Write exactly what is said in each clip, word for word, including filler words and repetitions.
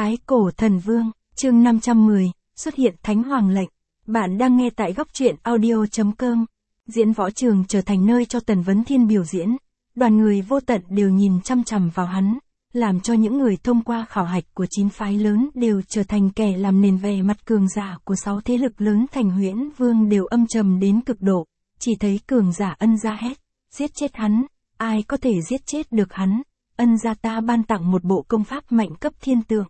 Thái Cổ Thần Vương, chương năm trăm mười, xuất hiện Thánh Hoàng lệnh. Bạn đang nghe tại góc truyện audio chấm com. Diễn võ trường trở thành nơi cho Tần Vấn Thiên biểu diễn. Đoàn người vô tận đều nhìn chăm chằm vào hắn, làm cho những người thông qua khảo hạch của chín phái lớn đều trở thành kẻ làm nền vẻ mặt cường giả của sáu thế lực lớn. Thành Huyễn Vương đều âm trầm đến cực độ, chỉ thấy cường giả Ân gia hét, giết chết hắn, ai có thể giết chết được hắn? Ân gia ta ban tặng một bộ công pháp mạnh cấp thiên tượng.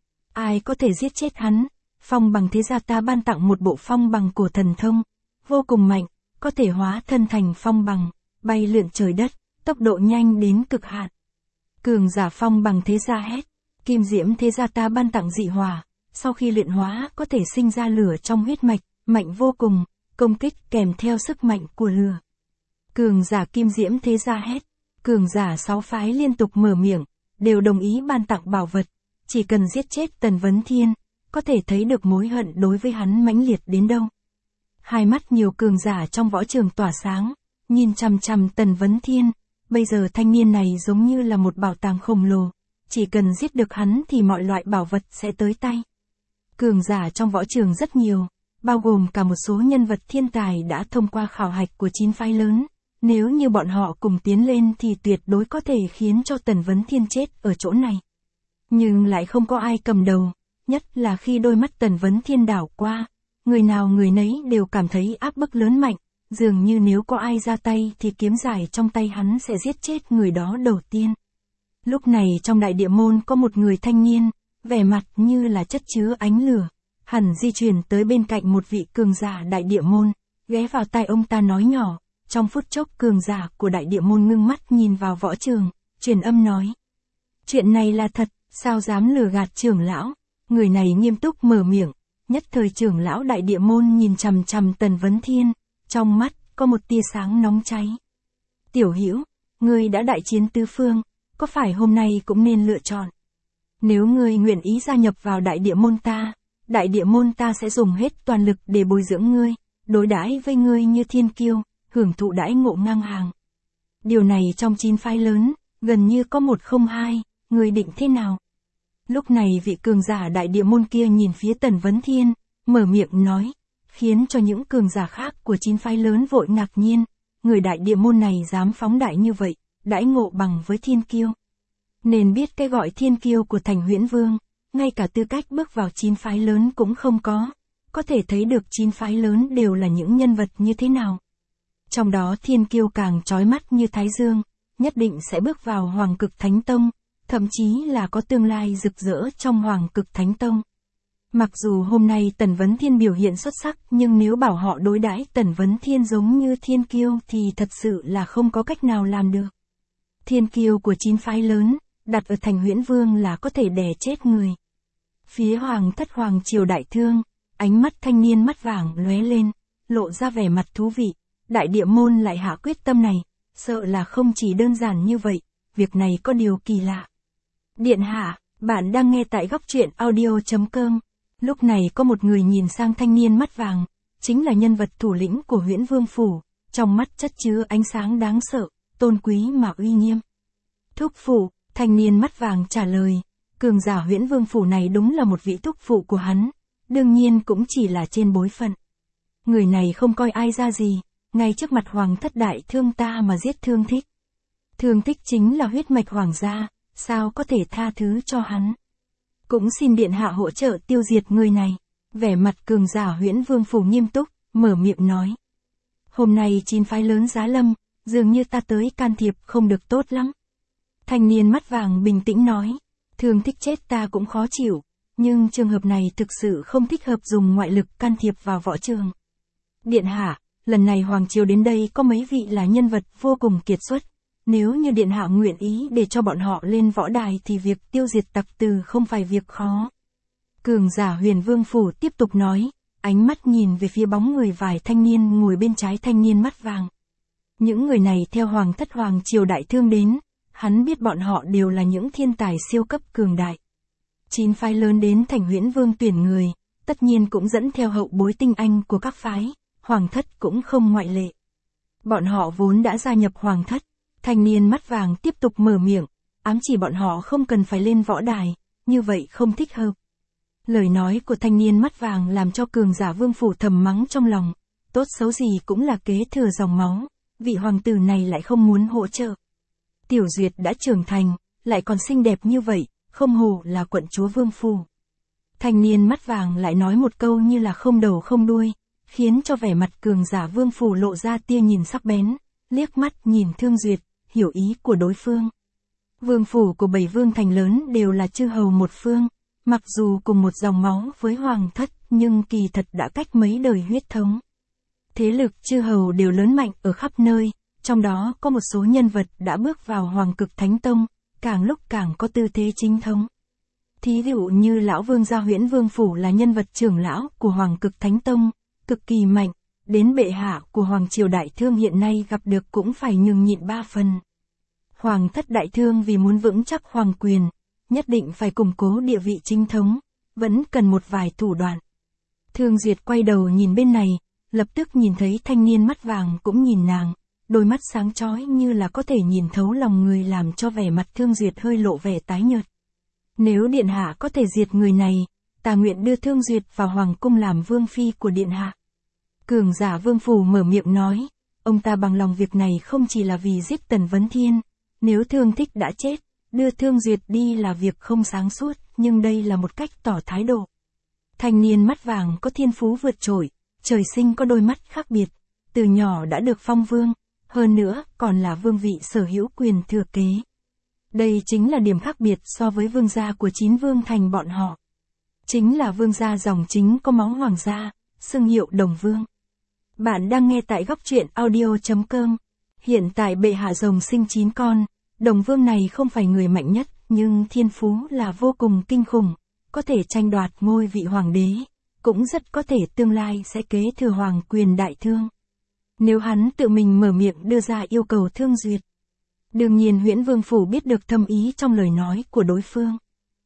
Ai có thể giết chết hắn? Phong Bằng thế gia ta ban tặng một bộ phong bằng cổ thần thông, vô cùng mạnh, có thể hóa thân thành phong bằng, bay lượn trời đất, tốc độ nhanh đến cực hạn. Cường giả Phong Bằng thế gia hét, Kim Diễm thế gia ta ban tặng dị hỏa, sau khi luyện hóa có thể sinh ra lửa trong huyết mạch, mạnh vô cùng, công kích kèm theo sức mạnh của lửa. Cường giả Kim Diễm thế gia hét, cường giả sáu phái liên tục mở miệng, đều đồng ý ban tặng bảo vật, chỉ cần giết chết Tần Vấn Thiên, có thể thấy được mối hận đối với hắn mãnh liệt đến đâu. Hai mắt nhiều cường giả trong võ trường tỏa sáng, nhìn chằm chằm Tần Vấn Thiên, bây giờ thanh niên này giống như là một bảo tàng khổng lồ, chỉ cần giết được hắn thì mọi loại bảo vật sẽ tới tay. Cường giả trong võ trường rất nhiều, bao gồm cả một số nhân vật thiên tài đã thông qua khảo hạch của chín phái lớn. Nếu như bọn họ cùng tiến lên thì tuyệt đối có thể khiến cho Tần Vấn Thiên chết ở chỗ này. Nhưng lại không có ai cầm đầu, nhất là khi đôi mắt Tần Vấn Thiên đảo qua, người nào người nấy đều cảm thấy áp bức lớn mạnh, dường như nếu có ai ra tay thì kiếm giải trong tay hắn sẽ giết chết người đó đầu tiên. Lúc này trong đại địa môn có một người thanh niên, vẻ mặt như là chất chứa ánh lửa, hẳn di chuyển tới bên cạnh một vị cường giả đại địa môn, ghé vào tai ông ta nói nhỏ. Trong phút chốc cường giả của đại địa môn ngưng mắt nhìn vào võ trường, truyền âm nói. Chuyện này là thật, sao dám lừa gạt trưởng lão? Người này nghiêm túc mở miệng, nhất thời trưởng lão đại địa môn nhìn chằm chằm Tần Vấn Thiên, trong mắt có một tia sáng nóng cháy. Tiểu Hữu, ngươi đã đại chiến tứ phương, có phải hôm nay cũng nên lựa chọn? Nếu ngươi nguyện ý gia nhập vào đại địa môn ta, đại địa môn ta sẽ dùng hết toàn lực để bồi dưỡng ngươi, đối đãi với ngươi như thiên kiêu, hưởng thụ đãi ngộ ngang hàng. Điều này trong chín phái lớn, gần như có một không hai, người định thế nào? Lúc này vị cường giả đại địa môn kia nhìn phía Tần Vấn Thiên, mở miệng nói, khiến cho những cường giả khác của chín phái lớn vội ngạc nhiên, người đại địa môn này dám phóng đại như vậy, đãi ngộ bằng với thiên kiêu. Nên biết cái gọi thiên kiêu của Thành Huyễn Vương, ngay cả tư cách bước vào chín phái lớn cũng không có, có thể thấy được chín phái lớn đều là những nhân vật như thế nào. Trong đó thiên kiêu càng chói mắt như Thái Dương, nhất định sẽ bước vào Hoàng Cực Thánh Tông, thậm chí là có tương lai rực rỡ trong Hoàng Cực Thánh Tông. Mặc dù hôm nay Tần Vấn Thiên biểu hiện xuất sắc, nhưng nếu bảo họ đối đãi Tần Vấn Thiên giống như thiên kiêu thì thật sự là không có cách nào làm được. Thiên kiêu của chín phái lớn, đặt ở Thành Huyễn Vương là có thể đè chết người. Phía Hoàng Thất Hoàng Triều đại thương, ánh mắt thanh niên mắt vàng lóe lên, lộ ra vẻ mặt thú vị. Đại địa môn lại hạ quyết tâm này, sợ là không chỉ đơn giản như vậy, việc này có điều kỳ lạ. Điện hạ, bạn đang nghe tại góc truyện audio chấm com. Lúc này có một người nhìn sang thanh niên mắt vàng, chính là nhân vật thủ lĩnh của Huyễn Vương Phủ, trong mắt chất chứa ánh sáng đáng sợ, tôn quý mà uy nghiêm. Thúc phụ, thanh niên mắt vàng trả lời, cường giả Huyễn Vương Phủ này đúng là một vị thúc phụ của hắn, đương nhiên cũng chỉ là trên bối phận. Người này không coi ai ra gì. Ngay trước mặt Hoàng Thất đại thương ta mà giết Thương Thích. Thương Thích chính là huyết mạch hoàng gia, sao có thể tha thứ cho hắn? Cũng xin điện hạ hỗ trợ tiêu diệt người này. Vẻ mặt cường giả Huyễn Vương Phủ nghiêm túc, mở miệng nói. Hôm nay chín phái lớn giá lâm, dường như ta tới can thiệp không được tốt lắm. Thanh niên mắt vàng bình tĩnh nói, Thương Thích chết ta cũng khó chịu, nhưng trường hợp này thực sự không thích hợp dùng ngoại lực can thiệp vào võ trường. Điện hạ, lần này Hoàng Triều đến đây có mấy vị là nhân vật vô cùng kiệt xuất, nếu như điện hạ nguyện ý để cho bọn họ lên võ đài thì việc tiêu diệt tặc tử không phải việc khó. Cường giả Huyền Vương Phủ tiếp tục nói, ánh mắt nhìn về phía bóng người vài thanh niên ngồi bên trái thanh niên mắt vàng. Những người này theo Hoàng Thất Hoàng Triều đại thương đến, hắn biết bọn họ đều là những thiên tài siêu cấp cường đại. Chín phái lớn đến Thành Huyễn Vương tuyển người, tất nhiên cũng dẫn theo hậu bối tinh anh của các phái. Hoàng Thất cũng không ngoại lệ. Bọn họ vốn đã gia nhập Hoàng Thất, thanh niên mắt vàng tiếp tục mở miệng, ám chỉ bọn họ không cần phải lên võ đài, như vậy không thích hợp. Lời nói của thanh niên mắt vàng làm cho cường giả Vương Phủ thầm mắng trong lòng, tốt xấu gì cũng là kế thừa dòng máu, vị hoàng tử này lại không muốn hỗ trợ. Tiểu Duyệt đã trưởng thành, lại còn xinh đẹp như vậy, không hổ là quận chúa Vương Phủ. Thanh niên mắt vàng lại nói một câu như là không đầu không đuôi, khiến cho vẻ mặt cường giả Vương Phủ lộ ra tia nhìn sắc bén, liếc mắt nhìn Thương Duyệt, hiểu ý của đối phương. Vương Phủ của bảy vương thành lớn đều là chư hầu một phương, mặc dù cùng một dòng máu với hoàng thất, nhưng kỳ thật đã cách mấy đời huyết thống. Thế lực chư hầu đều lớn mạnh ở khắp nơi, trong đó có một số nhân vật đã bước vào Hoàng Cực Thánh Tông, càng lúc càng có tư thế chính thống. Thí dụ như lão vương gia Huyễn Vương Phủ là nhân vật trưởng lão của Hoàng Cực Thánh Tông, cực kỳ mạnh, đến bệ hạ của Hoàng Triều Đại Thương hiện nay gặp được cũng phải nhường nhịn ba phần. Hoàng thất Đại Thương vì muốn vững chắc hoàng quyền, nhất định phải củng cố địa vị chính thống, vẫn cần một vài thủ đoạn. Thương Duyệt quay đầu nhìn bên này, lập tức nhìn thấy thanh niên mắt vàng cũng nhìn nàng, đôi mắt sáng chói như là có thể nhìn thấu lòng người làm cho vẻ mặt Thương Duyệt hơi lộ vẻ tái nhợt. Nếu điện hạ có thể diệt người này, ta nguyện đưa Thương Duyệt vào hoàng cung làm vương phi của điện hạ. Cường giả Vương Phủ mở miệng nói, ông ta bằng lòng việc này không chỉ là vì giết Tần Vấn Thiên, nếu Thương Thích đã chết, đưa Thương Duyệt đi là việc không sáng suốt, nhưng đây là một cách tỏ thái độ. Thanh niên mắt vàng có thiên phú vượt trội, trời sinh có đôi mắt khác biệt, từ nhỏ đã được phong vương, hơn nữa còn là vương vị sở hữu quyền thừa kế. Đây chính là điểm khác biệt so với vương gia của chín vương thành bọn họ. Chính là vương gia dòng chính có máu hoàng gia, xưng hiệu Đồng Vương. Bạn đang nghe tại góc truyện audio chấm com. Hiện tại bệ hạ rồng sinh chín con, Đồng Vương này không phải người mạnh nhất, nhưng thiên phú là vô cùng kinh khủng, có thể tranh đoạt ngôi vị hoàng đế, cũng rất có thể tương lai sẽ kế thừa hoàng quyền Đại Thương. Nếu hắn tự mình mở miệng đưa ra yêu cầu Thương Duyệt. Đương nhiên Huyễn Vương Phủ biết được thâm ý trong lời nói của đối phương.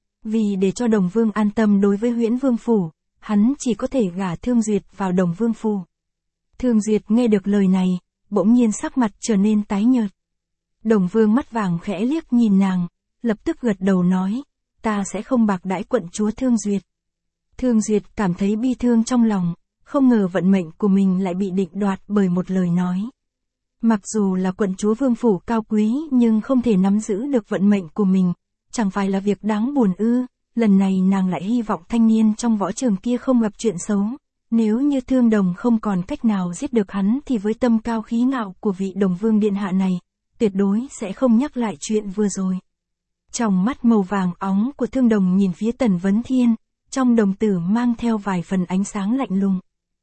Vì để cho Đồng Vương an tâm đối với Huyễn Vương Phủ, hắn chỉ có thể gả Thương Duyệt vào Đồng Vương Phủ. Thương Duyệt nghe được lời này, bỗng nhiên sắc mặt trở nên tái nhợt. Đồng Vương mắt vàng khẽ liếc nhìn nàng, lập tức gật đầu nói, ta sẽ không bạc đãi quận chúa Thương Duyệt. Thương Duyệt cảm thấy bi thương trong lòng, không ngờ vận mệnh của mình lại bị định đoạt bởi một lời nói. Mặc dù là quận chúa Vương Phủ cao quý nhưng không thể nắm giữ được vận mệnh của mình, chẳng phải là việc đáng buồn ư, lần này nàng lại hy vọng thanh niên trong võ trường kia không gặp chuyện xấu. Nếu như Thương Đồng không còn cách nào giết được hắn thì với tâm cao khí ngạo của vị Đồng Vương điện hạ này, tuyệt đối sẽ không nhắc lại chuyện vừa rồi. Trong mắt màu vàng óng của Thương Đồng nhìn phía Tần Vấn Thiên, trong đồng tử mang theo vài phần ánh sáng lạnh lùng.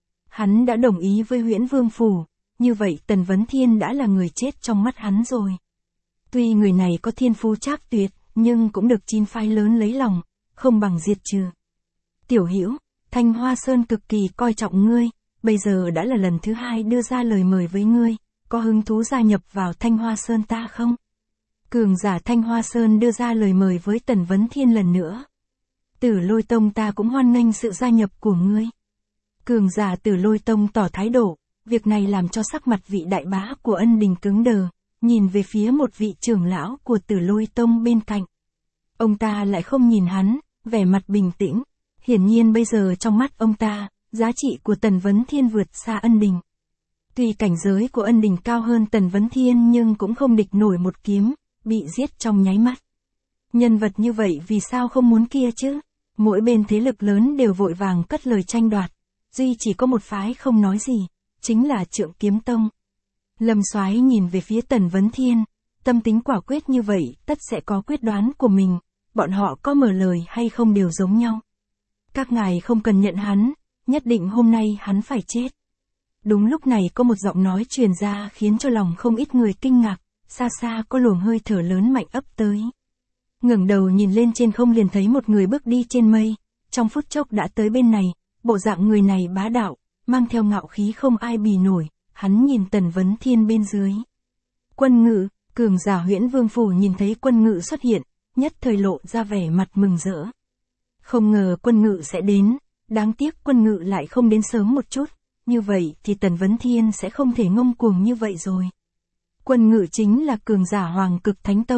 Hắn đã đồng ý với Huyễn Vương Phủ, như vậy Tần Vấn Thiên đã là người chết trong mắt hắn rồi. Tuy người này có thiên phú trác tuyệt, nhưng cũng được chín phái lớn lấy lòng, không bằng diệt trừ. Tiểu Hữu, Thanh Hoa Sơn cực kỳ coi trọng ngươi, bây giờ đã là lần thứ hai đưa ra lời mời với ngươi, có hứng thú gia nhập vào Thanh Hoa Sơn ta không? Cường giả Thanh Hoa Sơn đưa ra lời mời với Tần Vấn Thiên lần nữa. Tử Lôi Tông ta cũng hoan nghênh sự gia nhập của ngươi. Cường giả Tử Lôi Tông tỏ thái độ, việc này làm cho sắc mặt vị đại bá của Ân Đình cứng đờ, nhìn về phía một vị trưởng lão của Tử Lôi Tông bên cạnh. Ông ta lại không nhìn hắn, vẻ mặt bình tĩnh. Hiển nhiên bây giờ trong mắt ông ta, giá trị của Tần Vấn Thiên vượt xa Ân Đình. Tuy cảnh giới của Ân Đình cao hơn Tần Vấn Thiên nhưng cũng không địch nổi một kiếm, bị giết trong nháy mắt. Nhân vật như vậy vì sao không muốn kia chứ? Mỗi bên thế lực lớn đều vội vàng cất lời tranh đoạt, duy chỉ có một phái không nói gì, chính là Trượng Kiếm Tông. Lâm Soái nhìn về phía Tần Vấn Thiên, tâm tính quả quyết như vậy, tất sẽ có quyết đoán của mình, bọn họ có mở lời hay không đều giống nhau. Các ngài không cần nhận hắn, nhất định hôm nay hắn phải chết. Đúng lúc này có một giọng nói truyền ra khiến cho lòng không ít người kinh ngạc, xa xa có luồng hơi thở lớn mạnh ấp tới. Ngẩng đầu nhìn lên trên không liền thấy một người bước đi trên mây, trong phút chốc đã tới bên này, bộ dạng người này bá đạo, mang theo ngạo khí không ai bì nổi, hắn nhìn Tần Vấn Thiên bên dưới. Quân Ngự, cường giả Huyễn Vương Phủ nhìn thấy Quân Ngự xuất hiện, nhất thời lộ ra vẻ mặt mừng rỡ. Không ngờ Quân Ngự sẽ đến, đáng tiếc Quân Ngự lại không đến sớm một chút, như vậy thì Tần Vấn Thiên sẽ không thể ngông cuồng như vậy rồi. Quân Ngự chính là cường giả Hoàng Cực Thánh Tông,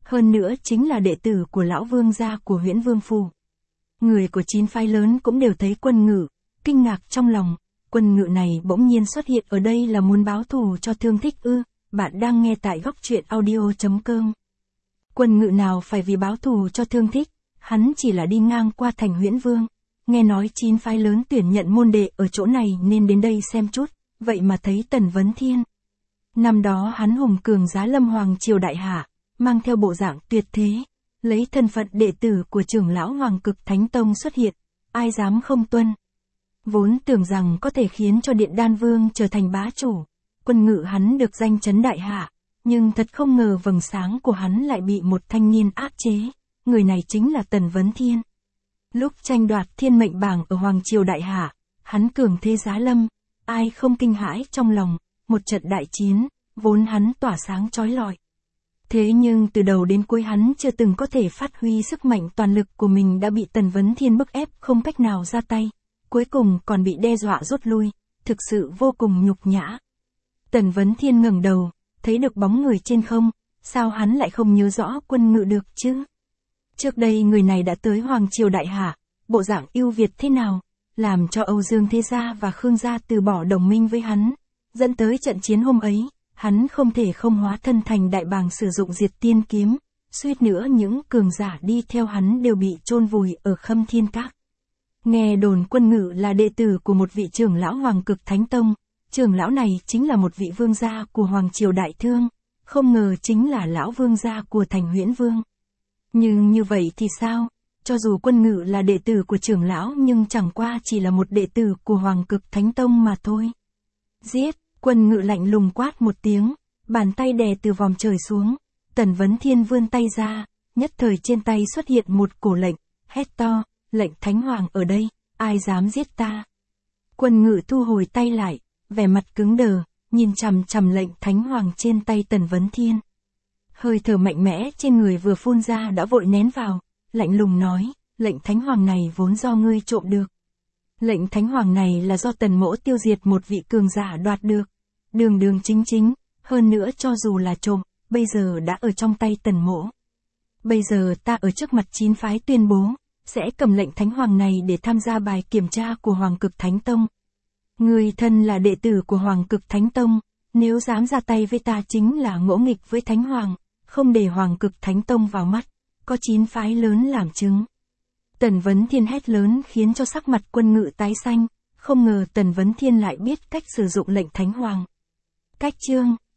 hơn nữa chính là đệ tử của lão vương gia của Huyễn Vương Phủ. Người của chín phái lớn cũng đều thấy Quân Ngự, kinh ngạc trong lòng, Quân Ngự này bỗng nhiên xuất hiện ở đây là muốn báo thù cho Thương Thích ư? Bạn đang nghe tại góc truyện audio chấm com. Quân Ngự nào phải vì báo thù cho Thương Thích, hắn chỉ là đi ngang qua thành Huyễn Vương, nghe nói chín phái lớn tuyển nhận môn đệ ở chỗ này nên đến đây xem chút, vậy mà thấy Tần Vấn Thiên. Năm đó hắn hùng cường giá lâm hoàng triều đại hạ, mang theo bộ dạng tuyệt thế, lấy thân phận đệ tử của trưởng lão Hoàng Cực Thánh Tông xuất hiện, ai dám không tuân. Vốn tưởng rằng có thể khiến cho Điện Đan Vương trở thành bá chủ, Quân Ngự hắn được danh chấn đại hạ, nhưng thật không ngờ vầng sáng của hắn lại bị một thanh niên áp chế, người này chính là Tần Vấn Thiên. Lúc tranh đoạt thiên mệnh bảng ở Hoàng triều đại hạ, hắn cường thế giá lâm, ai không kinh hãi trong lòng, một trận đại chiến, vốn hắn tỏa sáng chói lọi. Thế nhưng từ đầu đến cuối hắn chưa từng có thể phát huy sức mạnh toàn lực của mình đã bị Tần Vấn Thiên bức ép không cách nào ra tay, cuối cùng còn bị đe dọa rút lui, thực sự vô cùng nhục nhã. Tần Vấn Thiên ngẩng đầu, thấy được bóng người trên không, sao hắn lại không nhớ rõ Quân Ngự được chứ? Trước đây người này đã tới Hoàng triều đại hạ, bộ dạng ưu việt thế nào, làm cho Âu Dương Thế Gia và Khương Gia từ bỏ đồng minh với hắn, dẫn tới trận chiến hôm ấy, hắn không thể không hóa thân thành đại bàng sử dụng diệt tiên kiếm, suýt nữa những cường giả đi theo hắn đều bị chôn vùi ở Khâm Thiên Các. Nghe đồn Quân Ngự là đệ tử của một vị trưởng lão Hoàng Cực Thánh Tông, trưởng lão này chính là một vị vương gia của Hoàng triều Đại Thương, không ngờ chính là lão vương gia của thành Huyễn Vương. Nhưng như vậy thì sao? Cho dù Quân Ngự là đệ tử của trưởng lão nhưng chẳng qua chỉ là một đệ tử của Hoàng Cực Thánh Tông mà thôi. Giết! Quân Ngự lạnh lùng quát một tiếng, bàn tay đè từ vòm trời xuống, Tần Vấn Thiên vươn tay ra, nhất thời trên tay xuất hiện một cổ lệnh, hét to, lệnh Thánh Hoàng ở đây, ai dám giết ta? Quân Ngự thu hồi tay lại, vẻ mặt cứng đờ, nhìn chằm chằm lệnh Thánh Hoàng trên tay Tần Vấn Thiên. Hơi thở mạnh mẽ trên người vừa phun ra đã vội nén vào, lạnh lùng nói, lệnh Thánh Hoàng này vốn do ngươi trộm được. Lệnh Thánh Hoàng này là do Tần Mỗ tiêu diệt một vị cường giả đoạt được. Đường đường chính chính, hơn nữa cho dù là trộm, bây giờ đã ở trong tay Tần Mỗ. Bây giờ ta ở trước mặt chín phái tuyên bố, sẽ cầm lệnh Thánh Hoàng này để tham gia bài kiểm tra của Hoàng Cực Thánh Tông. Người thân là đệ tử của Hoàng Cực Thánh Tông, nếu dám ra tay với ta chính là ngỗ nghịch với Thánh Hoàng, không để Hoàng Cực Thánh Tông vào mắt, có chín phái lớn làm chứng. Tần Vấn Thiên hét lớn khiến cho sắc mặt Quân Ngự tái xanh, không ngờ Tần Vấn Thiên lại biết cách sử dụng lệnh Thánh Hoàng. Cách chương